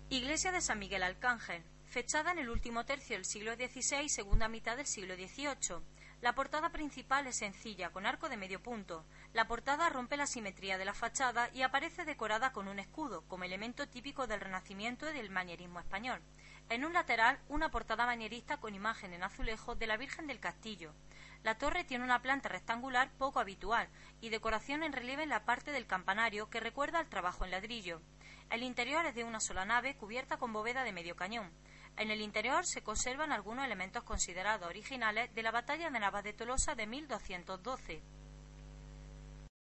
Iglesia de San Miguel Arcángel, fechada en el último tercio del siglo XVI, segunda mitad del siglo XVIII. La portada principal es sencilla, con arco de medio punto. La portada rompe la simetría de la fachada y aparece decorada con un escudo, como elemento típico del Renacimiento y del manierismo español. En un lateral, una portada manierista con imagen en azulejo de la Virgen del Castillo. La torre tiene una planta rectangular poco habitual y decoración en relieve en la parte del campanario que recuerda al trabajo en ladrillo. El interior es de una sola nave cubierta con bóveda de medio cañón. En el interior se conservan algunos elementos considerados originales de la batalla de Navas de Tolosa de 1212.